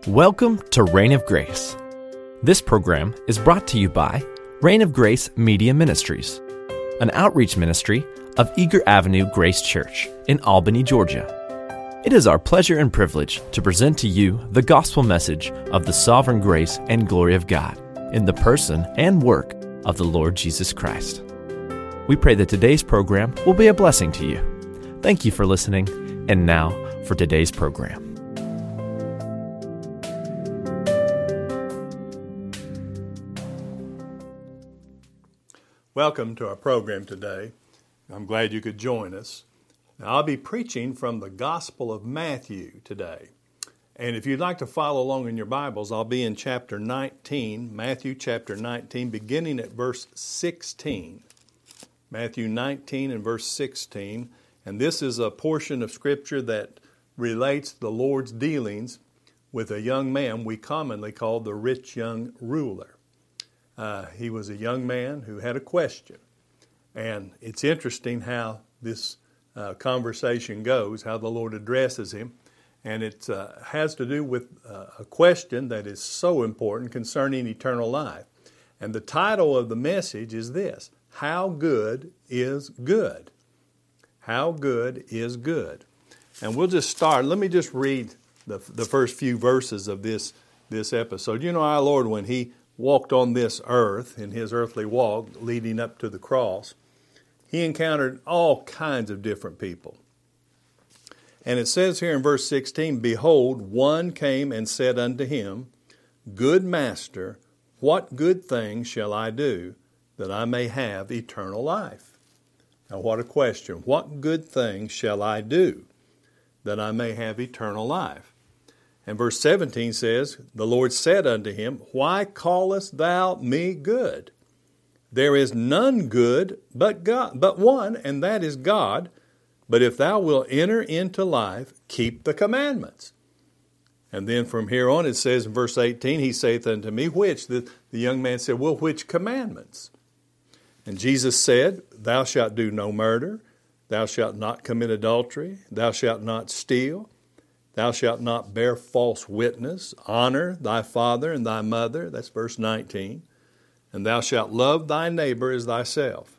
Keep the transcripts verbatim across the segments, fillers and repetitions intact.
Welcome to Reign of Grace. This program is brought to you by Reign of Grace Media Ministries, an outreach ministry of Eager Avenue Grace Church in Albany, Georgia. It is our pleasure and privilege to present to you the gospel message of the sovereign grace and glory of God in the person and work of the Lord Jesus Christ. We pray that today's program will be a blessing to you. Thank you for listening, and now for today's program. Welcome to our program today. I'm glad you could join us. Now, I'll be preaching from the Gospel of Matthew today. And if you'd like to follow along in your Bibles, I'll be in chapter nineteen, Matthew chapter nineteen, beginning at verse sixteen. Matthew nineteen and verse sixteen. And this is a portion of Scripture that relates the Lord's dealings with a young man we commonly call the rich young ruler. Uh, he was a young man who had a question. And it's interesting how this uh, conversation goes, how the Lord addresses him. And it uh, has to do with uh, a question that is so important concerning eternal life. And the title of the message is this: How good is good? How good is good? And we'll just start. Let me just read the, the first few verses of this, this episode. You know, our Lord, when He walked on this earth, in His earthly walk leading up to the cross, He encountered all kinds of different people. And it says here in verse sixteen, Behold, one came and said unto Him, Good Master, what good thing shall I do that I may have eternal life? Now what a question. What good thing shall I do that I may have eternal life? And verse seventeen says, The Lord said unto him, Why callest thou me good? There is none good but God, but one, and that is God. But if thou wilt enter into life, keep the commandments. And then from here on it says in verse eighteen, He saith unto me, Which? The, the young man said, Well, which commandments? And Jesus said, Thou shalt do no murder, thou shalt not commit adultery, thou shalt not steal, thou shalt not bear false witness, honor thy father and thy mother, that's verse nineteen, and thou shalt love thy neighbor as thyself.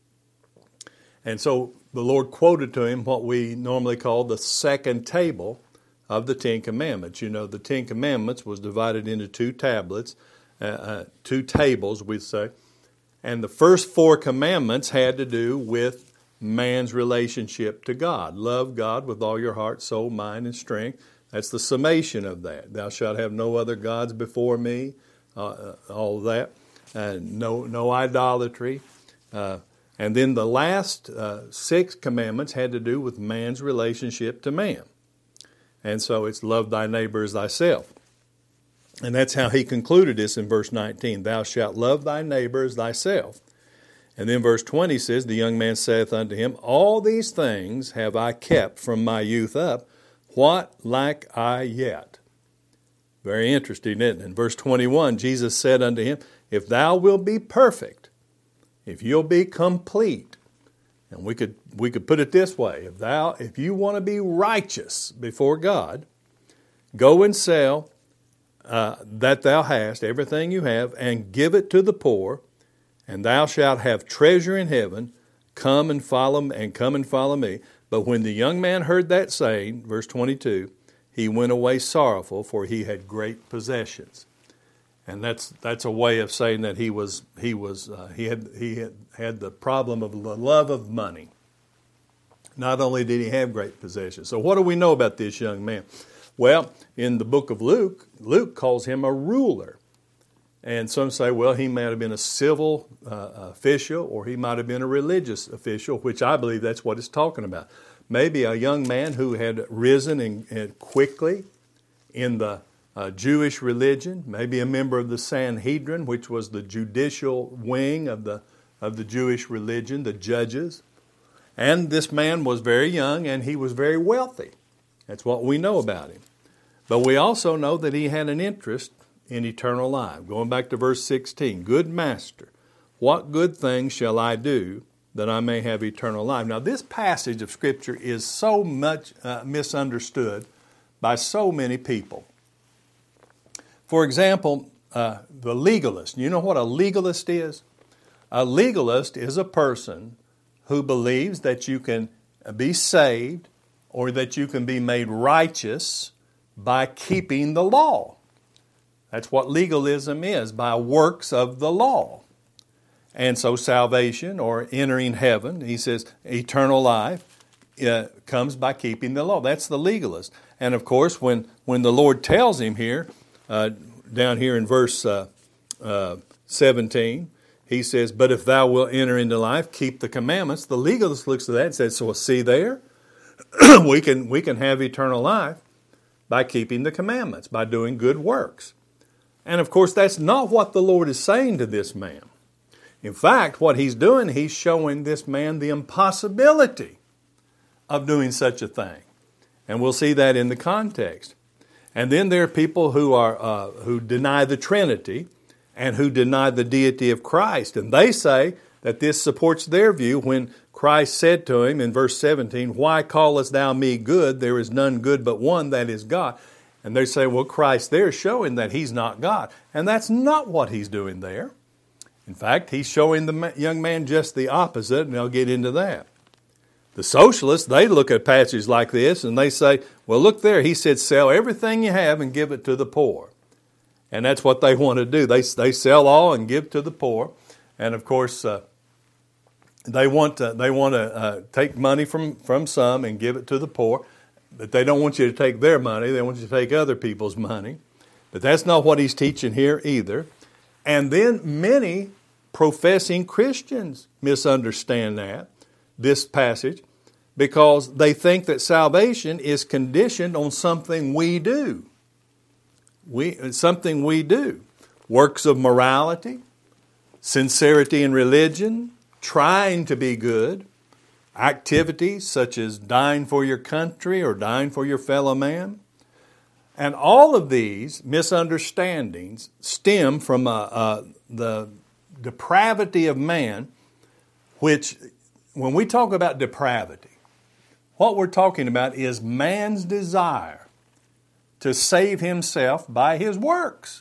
And so the Lord quoted to him what we normally call the second table of the Ten Commandments. You know, the Ten Commandments was divided into two tablets, uh, uh, two tables, we'd say. And the first four commandments had to do with man's relationship to God. Love God with all your heart, soul, mind, and strength. That's the summation of that. Thou shalt have no other gods before me, uh, all that. Uh, no, no idolatry. Uh, and then the last uh, six commandments had to do with man's relationship to man. And so it's love thy neighbor as thyself. And that's how he concluded this in verse nineteen. Thou shalt love thy neighbor as thyself. And then verse twenty says, The young man saith unto him, All these things have I kept from my youth up. What lack I yet? Very interesting, isn't it? In verse twenty-one, Jesus said unto him, If thou wilt be perfect, if you'll be complete, and we could we could put it this way, if thou if you want to be righteous before God, go and sell uh, that thou hast, everything you have, and give it to the poor, and thou shalt have treasure in heaven. Come and follow and come and follow me. But when the young man heard that saying, verse twenty-two, he went away sorrowful, for he had great possessions. And that's that's a way of saying that he was he was uh, he had he had, had the problem of the love of money. Not only did he have great possessions. So what do we know about this young man? Well, in the book of Luke, Luke calls him a ruler. And some say, well, he might have been a civil uh, official, or he might have been a religious official, which I believe that's what it's talking about. Maybe a young man who had risen in, in quickly in the uh, Jewish religion, maybe a member of the Sanhedrin, which was the judicial wing of the of the Jewish religion, the judges. And this man was very young, and he was very wealthy. That's what we know about him. But we also know that he had an interest in eternal life. Going back to verse sixteen, Good Master, what good thing shall I do that I may have eternal life? Now this passage of Scripture is so much uh, misunderstood by so many people. For example, uh, the legalist. You know what a legalist is? A legalist is a person who believes that you can be saved or that you can be made righteous by keeping the law. That's what legalism is, by works of the law. And so salvation or entering heaven, he says eternal life, uh, comes by keeping the law. That's the legalist. And of course, when, when the Lord tells him here, uh, down here in verse uh, uh, seventeen, he says, but if thou wilt enter into life, keep the commandments. The legalist looks at that and says, so see there, we can we can have eternal life by keeping the commandments, by doing good works. And of course, that's not what the Lord is saying to this man. In fact, what he's doing, he's showing this man the impossibility of doing such a thing. And we'll see that in the context. And then there are people who are uh, who deny the Trinity and who deny the deity of Christ. And they say that this supports their view when Christ said to him in verse seventeen, why callest thou me good? There is none good but one, that is God. And they say, well, Christ there is showing that he's not God. And that's not what he's doing there. In fact, he's showing the young man just the opposite, and I'll get into that. The socialists, they look at passages like this and they say, well, look there, he said, sell everything you have and give it to the poor. And that's what they want to do. They, they sell all and give to the poor. And of course, uh, they want to, they want to uh, take money from, from some and give it to the poor. But they don't want you to take their money. They want you to take other people's money. But that's not what he's teaching here either. And then many professing Christians misunderstand that, this passage, because they think that salvation is conditioned on something we do. We, something we do. Works of morality, sincerity in religion, trying to be good, activities such as dying for your country or dying for your fellow man. And all of these misunderstandings stem from uh, uh, the depravity of man, which, when we talk about depravity, what we're talking about is man's desire to save himself by his works.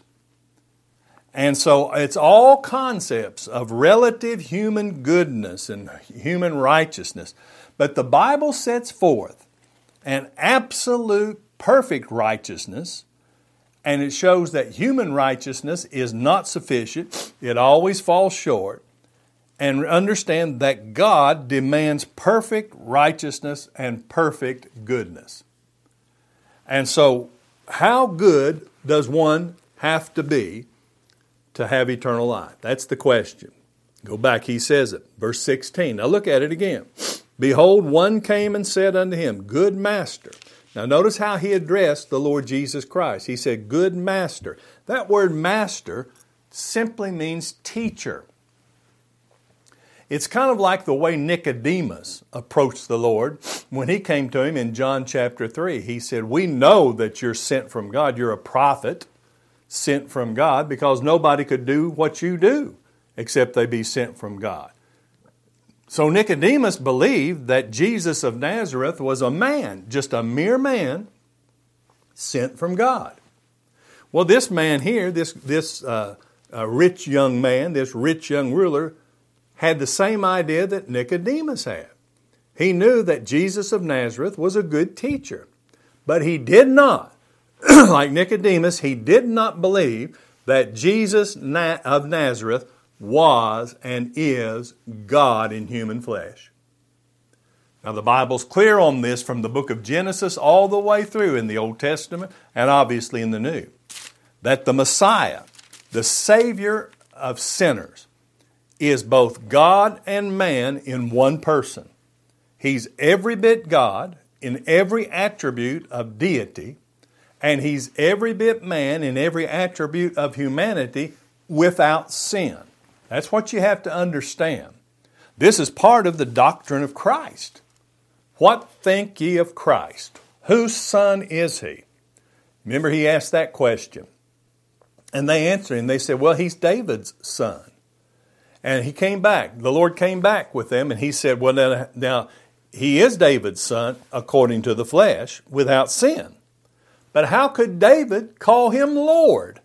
And so it's all concepts of relative human goodness and human righteousness. But the Bible sets forth an absolute perfect righteousness, and it shows that human righteousness is not sufficient. It always falls short. And understand that God demands perfect righteousness and perfect goodness. And so, how good does one have to be to have eternal life? That's the question. Go back, he says it. Verse sixteen. Now look at it again. Behold, one came and said unto him, Good Master. Now notice how he addressed the Lord Jesus Christ. He said, Good Master. That word master simply means teacher. It's kind of like the way Nicodemus approached the Lord when he came to him in John chapter three. He said, we know that you're sent from God. You're a prophet sent from God, because nobody could do what you do except they be sent from God. So Nicodemus believed that Jesus of Nazareth was a man, just a mere man, sent from God. Well, this man here, this, this uh, uh, rich young man, this rich young ruler, had the same idea that Nicodemus had. He knew that Jesus of Nazareth was a good teacher, but he did not, like Nicodemus, he did not believe that Jesus of Nazareth was and is God in human flesh. Now the Bible's clear on this from the book of Genesis all the way through in the Old Testament and obviously in the New, that the Messiah, the Savior of sinners, is both God and man in one person. He's every bit God in every attribute of deity, and He's every bit man in every attribute of humanity without sin. That's what you have to understand. This is part of the doctrine of Christ. What think ye of Christ? Whose son is He? Remember, He asked that question. And they answered Him. They said, well, He's David's son. And He came back. The Lord came back with them, and He said, well, now, now He is David's son according to the flesh without sin. But how could David call Him Lord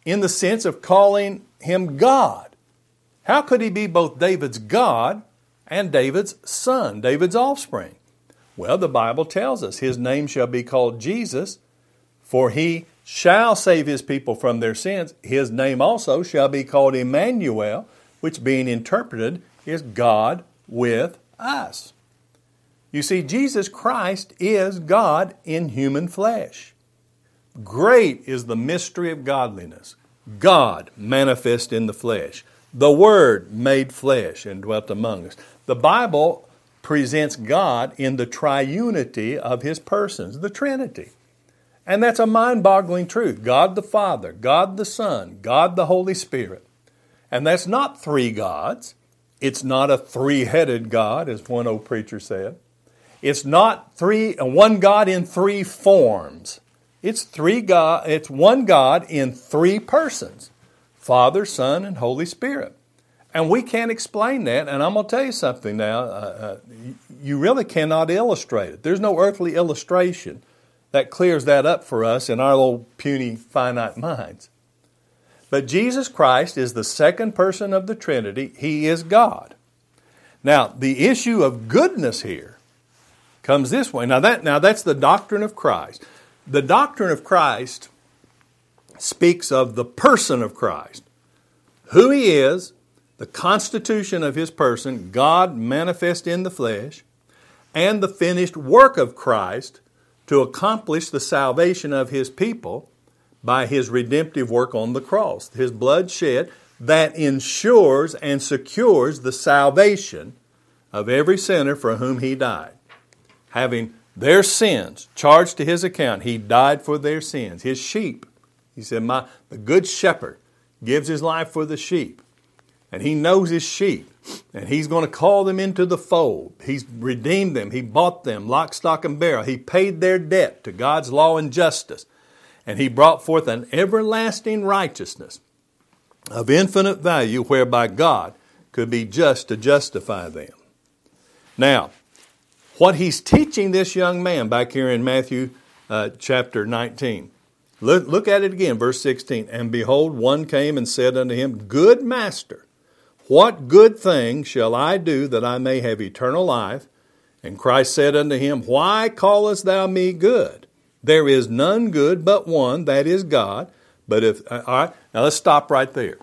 in the sense of calling him God. How could he be both David's God and David's son, David's offspring? Well, the Bible tells us his name shall be called Jesus, for he shall save his people from their sins. His name also shall be called Emmanuel, which being interpreted is God with us. You see, Jesus Christ is God in human flesh. Great is the mystery of godliness. God manifest in the flesh. The Word made flesh and dwelt among us. The Bible presents God in the triunity of His persons, the Trinity. And that's a mind-boggling truth. God the Father, God the Son, God the Holy Spirit. And that's not three gods. It's not a three-headed God, as one old preacher said. It's not three, one God in three forms. It's three God. It's one God in three persons: Father, Son, and Holy Spirit. And we can't explain that. And I'm going to tell you something now. Uh, uh, you really cannot illustrate it. There's no earthly illustration that clears that up for us in our little puny, finite minds. But Jesus Christ is the second person of the Trinity. He is God. Now, the issue of goodness here comes this way. Now, that, now that's the doctrine of Christ. The doctrine of Christ speaks of the person of Christ, who He is, the constitution of His person, God manifest in the flesh, and the finished work of Christ to accomplish the salvation of His people by His redemptive work on the cross. His blood shed that ensures and secures the salvation of every sinner for whom He died. Having their sins charged to His account, He died for their sins. His sheep, He said, "My the good shepherd gives his life for the sheep." And He knows His sheep. And He's going to call them into the fold. He's redeemed them. He bought them, lock, stock, and barrel. He paid their debt to God's law and justice. And He brought forth an everlasting righteousness of infinite value whereby God could be just to justify them. Now, what He's teaching this young man back here in Matthew uh, chapter nineteen. Look, look at it again, verse sixteen. "And behold, one came and said unto Him, Good Master, what good thing shall I do that I may have eternal life? And Christ said unto him, Why callest thou me good? There is none good but one, that is God. But if, all right, now let's stop right there.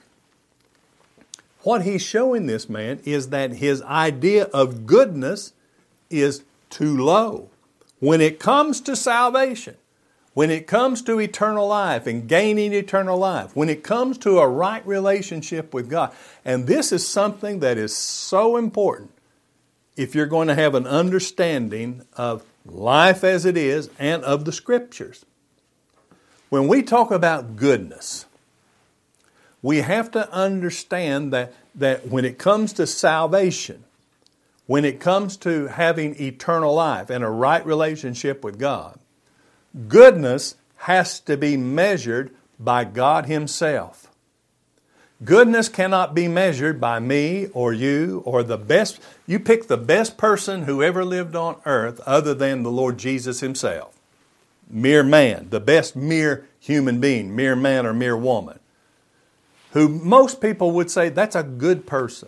What He's showing this man is that his idea of goodness is too low. When it comes to salvation, when it comes to eternal life and gaining eternal life, when it comes to a right relationship with God, and this is something that is so important if you're going to have an understanding of life as it is and of the Scriptures. When we talk about goodness, we have to understand that, that when it comes to salvation, when it comes to having eternal life and a right relationship with God, goodness has to be measured by God Himself. Goodness cannot be measured by me or you or the best. You pick the best person who ever lived on earth other than the Lord Jesus Himself. Mere man, the best mere human being, mere man or mere woman, who most people would say that's a good person.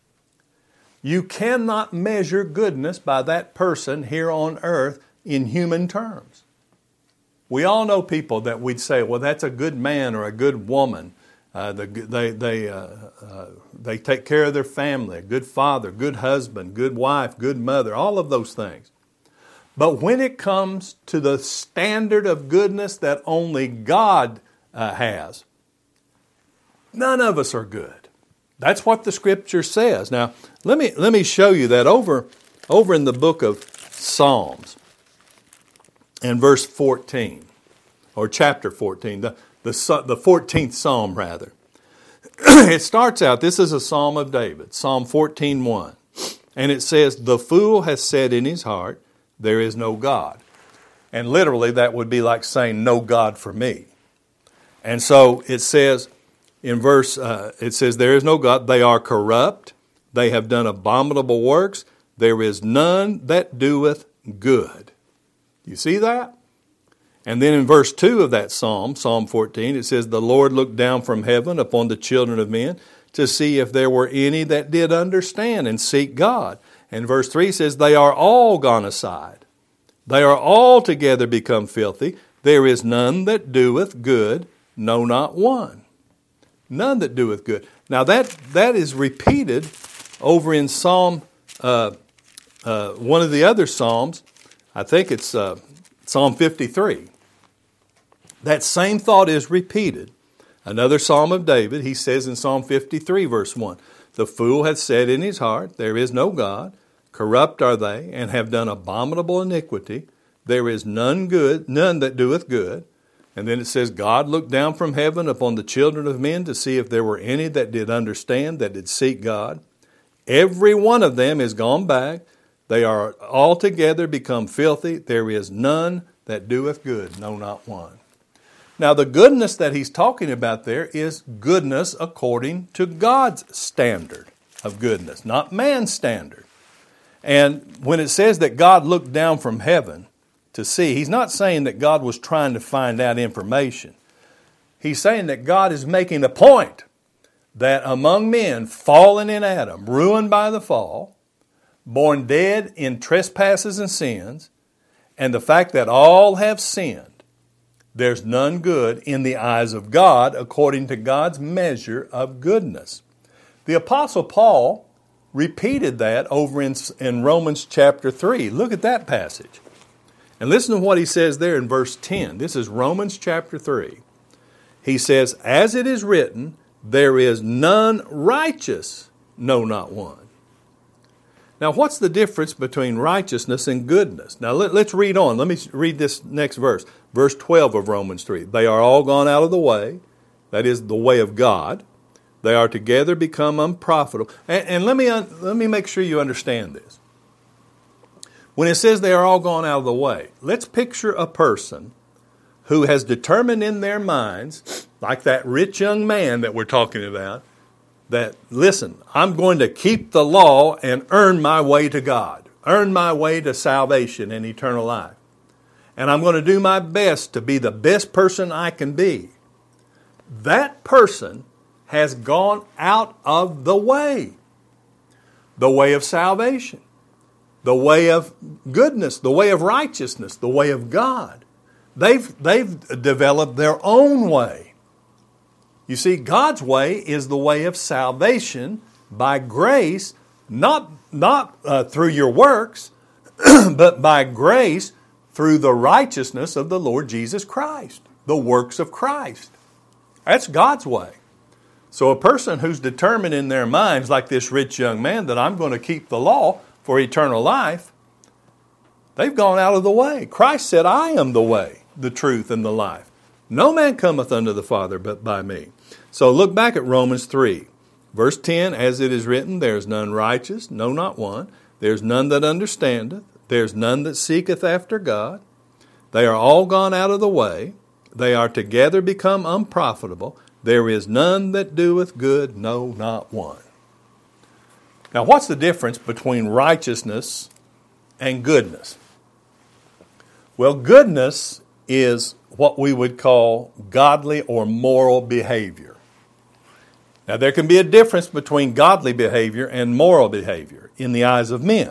You cannot measure goodness by that person here on earth in human terms. We all know people that we'd say, well, that's a good man or a good woman. Uh, the, they, they, uh, uh, they take care of their family, a good father, good husband, good wife, good mother, all of those things. But when it comes to the standard of goodness that only God uh, has, none of us are good. That's what the Scripture says. Now, let me let me show you that over, over in the book of Psalms, in verse fourteen, or chapter fourteen, the, the, the fourteenth Psalm, rather. It starts out, this is a Psalm of David, Psalm fourteen one. And it says, "The fool has said in his heart, there is no God." And literally that would be like saying, no God for me. And so it says, in verse, uh, it says, "There is no God. They are corrupt. They have done abominable works. There is none that doeth good." You see that? And then in verse two of that psalm, Psalm fourteen, it says, the Lord looked down from heaven upon the children of men to see if there were any that did understand and seek God. And verse three says, they are all gone aside. They are all together become filthy. There is none that doeth good, no, not one. None that doeth good. Now that, that is repeated over in Psalm, uh, uh, one of the other Psalms. I think it's uh, Psalm fifty-three. That same thought is repeated. Another Psalm of David, he says in Psalm fifty-three, verse one, the fool hath said in his heart, there is no God. Corrupt are they, and have done abominable iniquity. There is none good, none that doeth good. And then it says, God looked down from heaven upon the children of men to see if there were any that did understand, that did seek God. Every one of them is gone back. They are altogether become filthy. There is none that doeth good, no, not one. Now, the goodness that he's talking about there is goodness according to God's standard of goodness, not man's standard. And when it says that God looked down from heaven to see, he's not saying that God was trying to find out information. He's saying that God is making a point that among men fallen in Adam, ruined by the fall, born dead in trespasses and sins, and the fact that all have sinned, there's none good in the eyes of God according to God's measure of goodness. The Apostle Paul repeated that over in, in Romans chapter three. Look at that passage. And listen to what he says there in verse ten. This is Romans chapter three. He says, as it is written, there is none righteous, no, not one. Now, what's the difference between righteousness and goodness? Now, let, let's read on. Let me read this next verse. Verse twelve of Romans three. They are all gone out of the way. That is the way of God. They are together become unprofitable. And, and let me let me make sure you understand this. When it says they are all gone out of the way, let's picture a person who has determined in their minds, like that rich young man that we're talking about, that, listen, I'm going to keep the law and earn my way to God, earn my way to salvation and eternal life. And I'm going to do my best to be the best person I can be. That person has gone out of the way, the way of salvation, the way of goodness, the way of righteousness, the way of God. They've, they've developed their own way. You see, God's way is the way of salvation by grace, not, not uh, through your works, but by grace through the righteousness of the Lord Jesus Christ, the works of Christ. That's God's way. So a person who's determined in their minds, like this rich young man, that I'm going to keep the law for eternal life, they've gone out of the way. Christ said, I am the way, the truth, and the life. No man cometh unto the Father but by me. So look back at Romans three. Verse ten, as it is written, there is none righteous, no, not one. There is none that understandeth. There is none that seeketh after God. They are all gone out of the way. They are together become unprofitable. There is none that doeth good, no, not one. Now, what's the difference between righteousness and goodness? Well, goodness is what we would call godly or moral behavior. Now, there can be a difference between godly behavior and moral behavior in the eyes of men.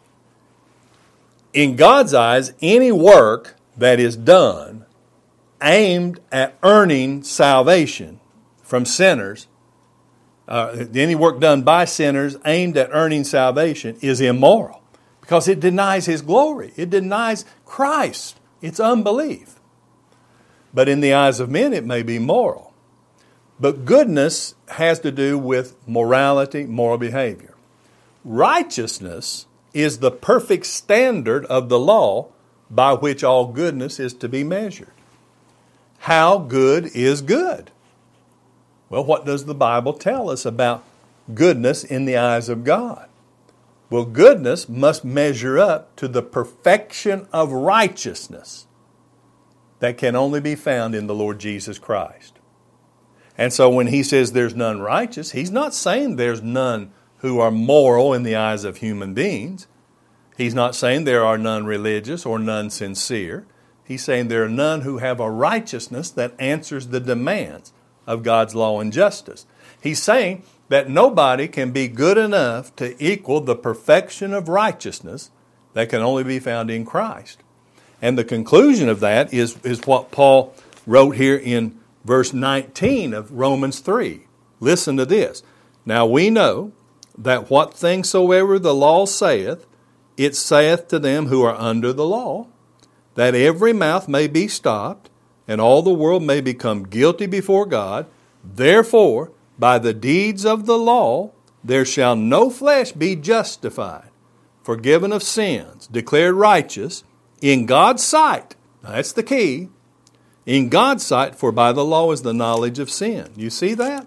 In God's eyes, any work that is done aimed at earning salvation from sinners, uh, any work done by sinners aimed at earning salvation is immoral because it denies His glory. It denies Christ. It's unbelief. But in the eyes of men, it may be moral. But goodness has to do with morality, moral behavior. Righteousness is the perfect standard of the law by which all goodness is to be measured. How good is good? Well, what does the Bible tell us about goodness in the eyes of God? Well, goodness must measure up to the perfection of righteousness that can only be found in the Lord Jesus Christ. And so when He says there's none righteous, He's not saying there's none who are moral in the eyes of human beings. He's not saying there are none religious or none sincere. He's saying there are none who have a righteousness that answers the demands of God's law and justice. He's saying that nobody can be good enough to equal the perfection of righteousness that can only be found in Christ. And the conclusion of that is, is what Paul wrote here in verse nineteen of Romans three. Listen to this. Now we know that what things soever the law saith, it saith to them who are under the law, that every mouth may be stopped, and all the world may become guilty before God. Therefore, by the deeds of the law, there shall no flesh be justified, forgiven of sins, declared righteous, in God's sight. Now, that's the key. In God's sight, for by the law is the knowledge of sin. You see that?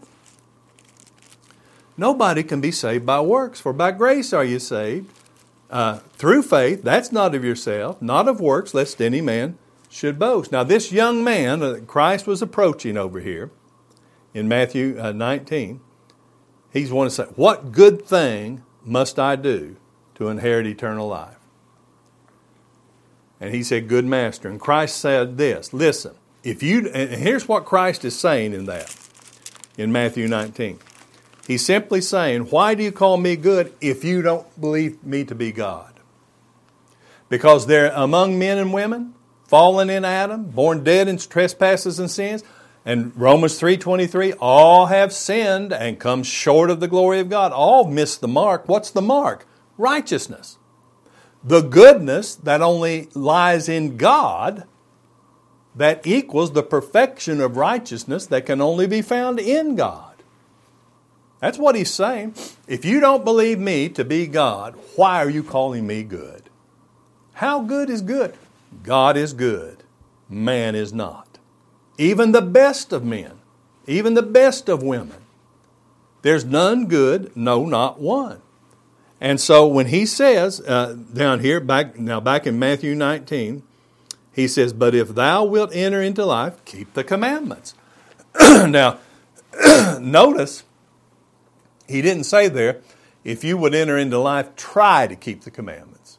Nobody can be saved by works, for by grace are you saved, uh, through faith. That's not of yourself, not of works, lest any man should boast. Now, this young man that Christ was approaching over here, in Matthew uh, nineteen, he's wanting to say, what good thing must I do to inherit eternal life? And he said, good master. And Christ said this, listen, if you, and here's what Christ is saying in that, in Matthew nineteen. He's simply saying, why do you call me good if you don't believe me to be God? Because they're among men and women, fallen in Adam, born dead in trespasses and sins. And Romans three twenty-three, all have sinned and come short of the glory of God. All miss the mark. What's the mark? Righteousness. The goodness that only lies in God that equals the perfection of righteousness that can only be found in God. That's what he's saying. If you don't believe me to be God, why are you calling me good? How good is good? God is good. Man is not. Even the best of men, even the best of women. There's none good, no, not one. And so when he says, uh, down here, back now back in Matthew nineteen, he says, but if thou wilt enter into life, keep the commandments. Now, notice, he didn't say there, if you would enter into life, try to keep the commandments.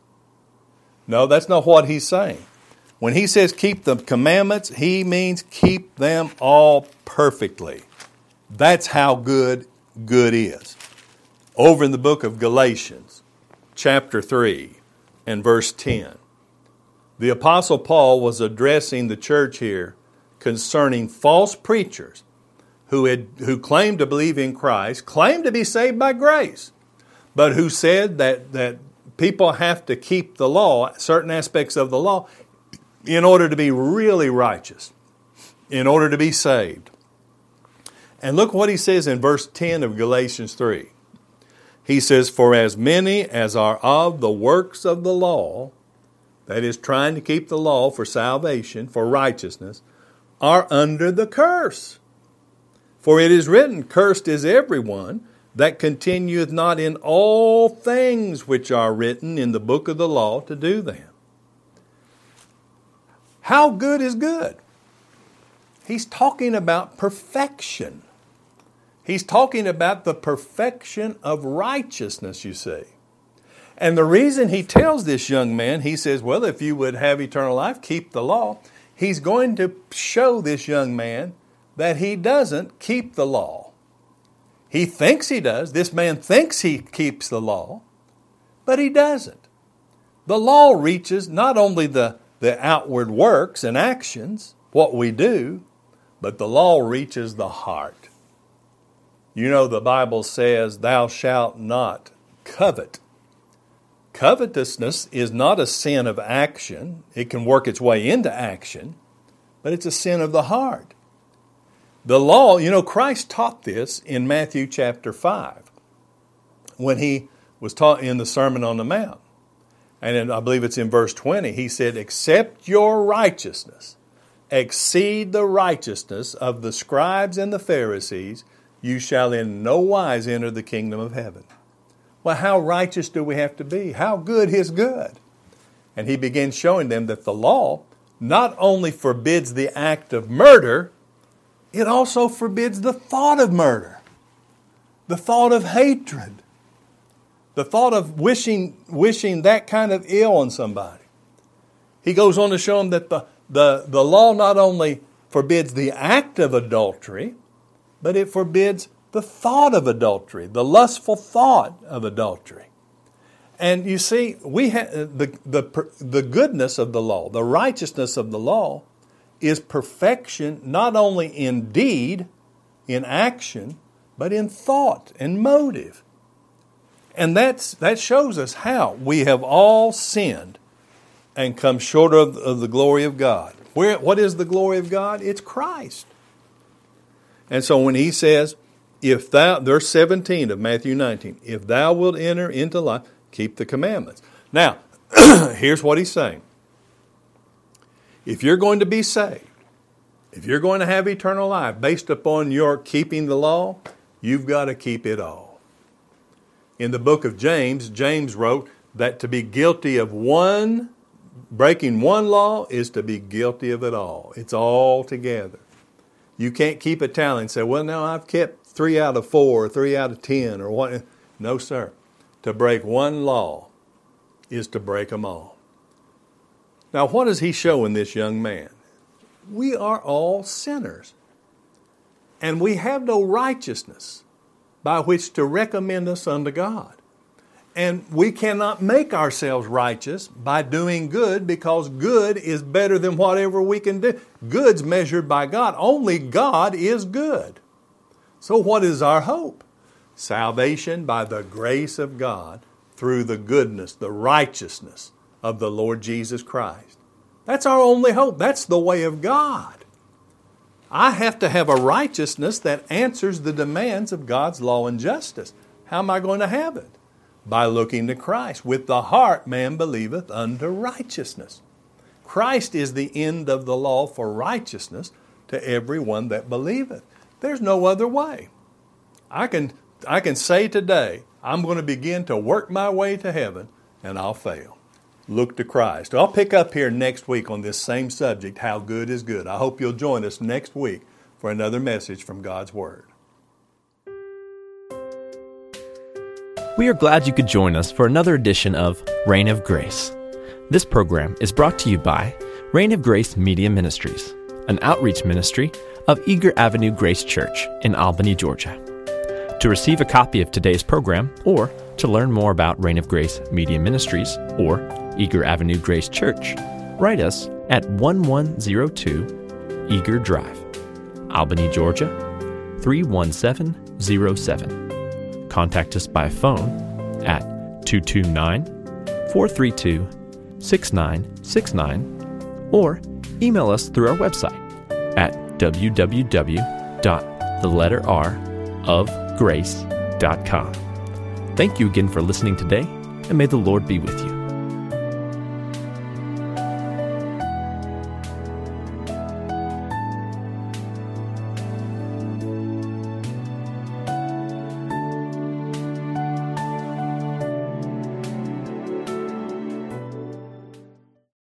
No, that's not what he's saying. When he says keep the commandments, he means keep them all perfectly. That's how good good is. Over in the book of Galatians, chapter three and verse ten, the Apostle Paul was addressing the church here concerning false preachers who had who claimed to believe in Christ, claimed to be saved by grace, but who said that, that people have to keep the law, certain aspects of the law, in order to be really righteous, in order to be saved. And look what he says in verse ten of Galatians three. He says, for as many as are of the works of the law, that is trying to keep the law for salvation, for righteousness, are under the curse. For it is written, cursed is everyone that continueth not in all things which are written in the book of the law to do them. How good is good? He's talking about perfection. He's talking about the perfection of righteousness, you see. And the reason he tells this young man, he says, well, if you would have eternal life, keep the law. He's going to show this young man that he doesn't keep the law. He thinks he does. This man thinks he keeps the law, but he doesn't. The law reaches not only the the outward works and actions, what we do, but the law reaches the heart. You know, the Bible says, thou shalt not covet. Covetousness is not a sin of action. It can work its way into action, but it's a sin of the heart. The law, you know, Christ taught this in Matthew chapter five when he was taught in the Sermon on the Mount. And in, I believe it's in verse twenty, he said, except your righteousness exceed the righteousness of the scribes and the Pharisees, you shall in no wise enter the kingdom of heaven. Well, how righteous do we have to be? How good is good? And he began showing them that the law not only forbids the act of murder, it also forbids the thought of murder, the thought of hatred, the thought of wishing, wishing that kind of ill on somebody. he goes on to show them that the, the, the law not only forbids the act of adultery, but it forbids the thought of adultery, the lustful thought of adultery. And you see, we ha- the, the, the goodness of the law, the righteousness of the law, is perfection not only in deed, in action, but in thought and motive. And that's, that shows us how we have all sinned and come short of, of the glory of God. Where, what is the glory of God? It's Christ. And so when he says, if thou, verse seventeen of Matthew nineteen, if thou wilt enter into life, keep the commandments. Now, here's what he's saying. If you're going to be saved, if you're going to have eternal life based upon your keeping the law, you've got to keep it all. In the book of James, James wrote that to be guilty of one, breaking one law is to be guilty of it all. It's all together. You can't keep a tally and say, well, now I've kept three out of four, or three out of ten, or what. No, sir. To break one law is to break them all. Now, what is he showing this young man? We are all sinners. And we have no righteousness by which to recommend us unto God. And we cannot make ourselves righteous by doing good, because good is better than whatever we can do. Good's measured by God. Only God is good. So what is our hope? Salvation by the grace of God through the goodness, the righteousness of the Lord Jesus Christ. That's our only hope. That's the way of God. I have to have a righteousness that answers the demands of God's law and justice. How am I going to have it? By looking to Christ. With the heart man believeth unto righteousness. Christ is the end of the law for righteousness to everyone that believeth. There's no other way. I can, I can say today, I'm going to begin to work my way to heaven, and I'll fail. Look to Christ. I'll pick up here next week on this same subject, how good is good. I hope you'll join us next week for another message from God's Word. We are glad you could join us for another edition of Reign of Grace. This program is brought to you by Reign of Grace Media Ministries, an outreach ministry of Eager Avenue Grace Church in Albany, Georgia. To receive a copy of today's program, or to learn more about Reign of Grace Media Ministries or Eager Avenue Grace Church, write us at one one zero two Eager Drive, Albany, Georgia three one seven zero seven. Contact us by phone at two two nine, four three two, six nine six nine or email us through our website at w w w dot the letter r of grace dot com. Thank you again for listening today, and may the Lord be with you.